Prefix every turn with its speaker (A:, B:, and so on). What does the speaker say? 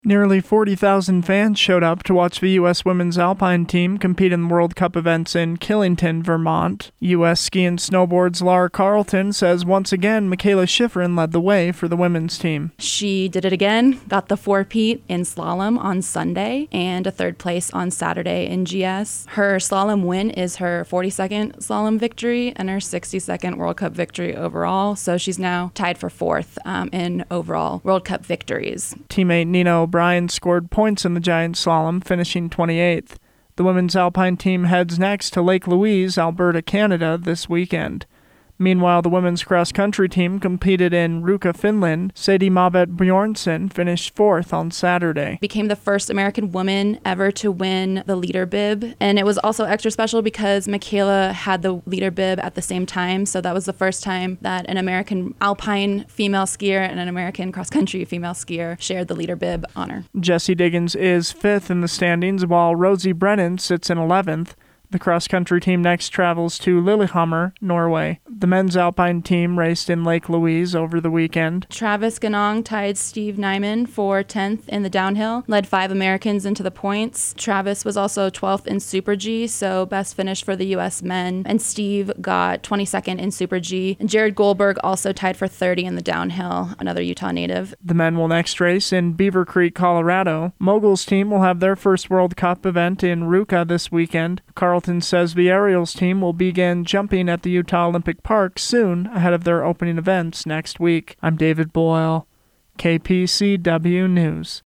A: Nearly 40,000 fans showed up to watch the U.S. women's alpine team compete in World Cup events in Killington, Vermont. U.S. ski and snowboard's Laura Carlton says once again Mikaela Shiffrin led the way for the women's team.
B: She did it again, got the four-peat in slalom on Sunday and a third place on Saturday in GS. Her slalom win is her 42nd slalom victory and her 62nd World Cup victory overall, so she's now tied for fourth in overall World Cup victories.
A: Teammate Nina O'Brien scored points in the giant slalom, finishing 28th. The women's alpine team heads next to Lake Louise, Alberta, Canada, this weekend. Meanwhile, the women's cross-country team competed in Ruka, Finland. Sadie Mabet Bjornsson finished fourth on Saturday.
B: Became the first American woman ever to win the leader bib. And it was also extra special because Mikaela had the leader bib at the same time. So that was the first time that an American alpine female skier and an American cross-country female skier shared the leader bib honor.
A: Jessie Diggins is fifth in the standings, while Rosie Brennan sits in 11th. The cross-country team next travels to Lillehammer, Norway. The men's alpine team raced in Lake Louise over the weekend.
B: Travis Ganong tied Steve Nyman for 10th in the downhill, led 5 Americans into the points. Travis was also 12th in Super G, so best finish for the U.S. men. And Steve got 22nd in Super G. And Jared Goldberg also tied for 30 in the downhill, another Utah native.
A: The men will next race in Beaver Creek, Colorado. Moguls team will have their first World Cup event in Ruka this weekend. Carlton says the aerials team will begin jumping at the Utah Olympic Park soon ahead of their opening events next week. I'm David Boyle, KPCW News.